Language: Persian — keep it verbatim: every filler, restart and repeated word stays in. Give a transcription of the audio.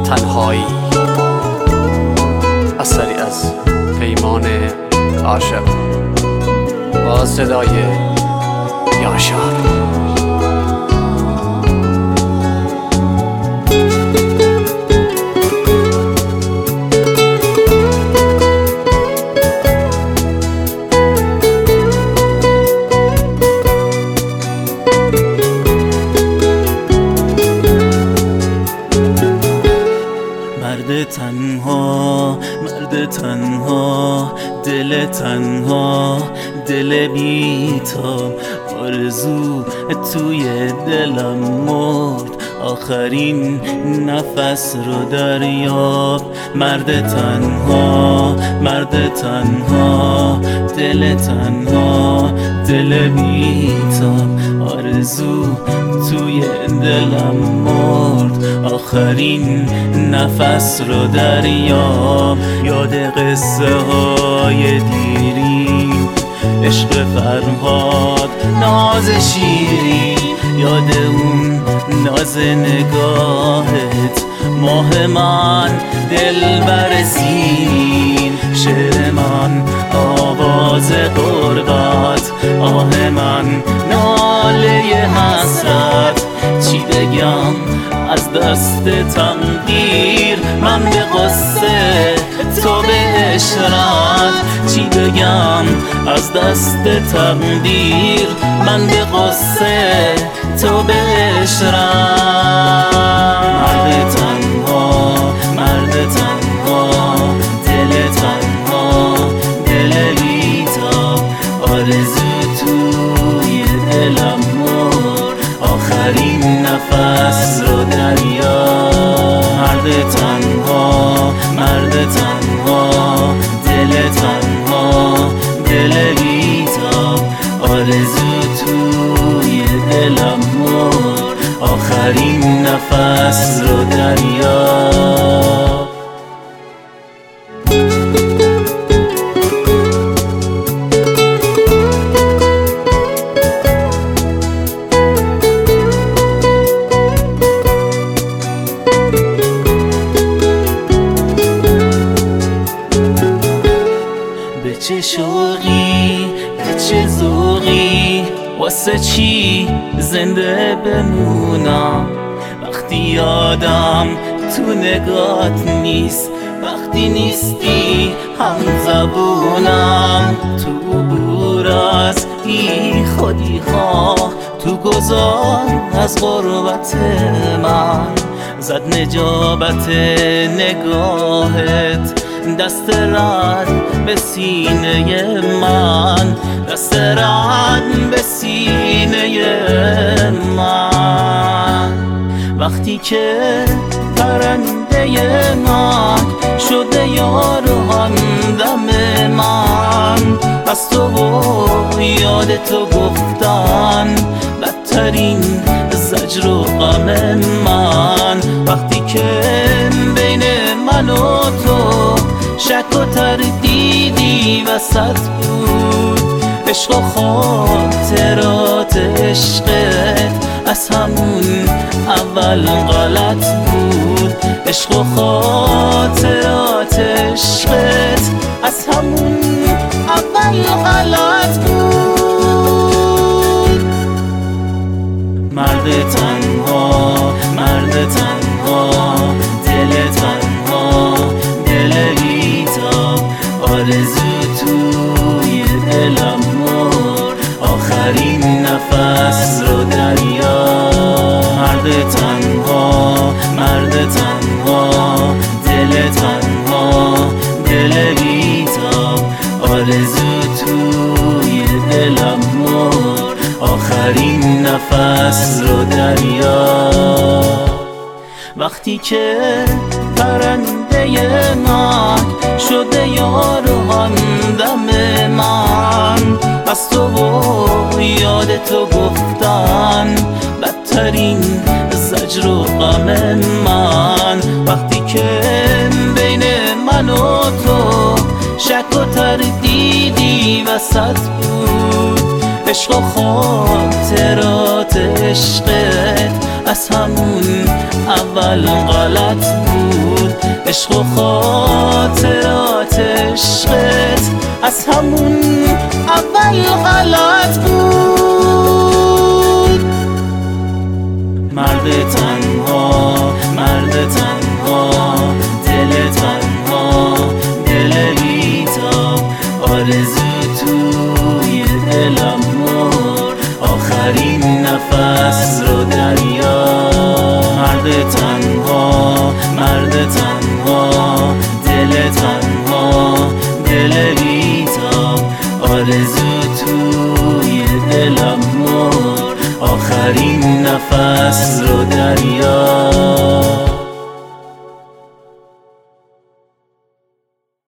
تنهایی، اثری از پیمان عاشق با صدای یاشار. مرد تنها، مرد تنها، دل تنها، دل بی‌تاب، آرزو توی دلم مرد، آخرین نفس رو دریاب. مرد تنها، مرد تنها، دل تنها، دل بی‌تاب، آرزو توی دلم مرد، آخرین نفس رو دریاب. یاد قصه های دیری، عشق فرهاد، ناز شیری، یاد اون ناز نگاهت، ماه من، دلبر سیرین، شعر من، آواز غربت، آه من، ناله حسرت. چی بگم از دست تقدیر، من به قصه تو به اشرت. چی بگم از دست تقدیر، من به قصه تو به اشرت. مرد تنها، مرد تنها، دل تنها، دل بی‌تاب، آرزو توی دلم مرد، آخرین نفس رو دریاب. مرد تنها، مرد تنها، دل تنها، دل بی‌تاب، آرزو توی دلم مرد، آخرین نفس رو دریاب. به چه شوقی، به چه ذوقی، واسه چی زنده بمونم وقتی یادم تو نگات نیست، وقتی نیستی هم زبونم. تو عبور از بی خودی ها، تو گذار از غربت من، زد نجابت نگاهت، دست رد به سینه من، دست رد به سینه من. وقتی که پرنده من شده یار و همدم من، از تو و یاد تو گفتن بدترین زجر و غم من. وقتی که بین من و تو شک و تردیدی وسط بود، عشق و خاطرات عشقت از همون اول غلط بود، عشق و خاطرات عشقت از همون اول غلط بود. مرد تنها، مرد تنها، دل تنها، دل بی‌تاب، آرزو توی دلم مرد، آخرین نفس رو دریاب. مرد تنها، مرد تنها، دل تنها، دل بی‌تاب، آرزو توی دلم مرد، آخرین نفس رو دریاب. وقتی که پرنده من شده یار و همدم من، از تو و یاد تو گفتن بدترین زجر و غم من. وقتی که بین من و تو شک و تردیدی وسط بود، عشق و خاطرات عشقت از همون اول غلط بود، عشق و خاطرات عشقت از همون اول غلط بود. مرد تنها، مرد تنها، دل تنها، دل بی‌تاب، آرزو توی دلم مرد، آخرین نفس رو دریا. مرد تنها، مرد تنها، دل تنها، دل بی‌تاب، آرزو توی دلم مرد، آخرین نفس رو دریا.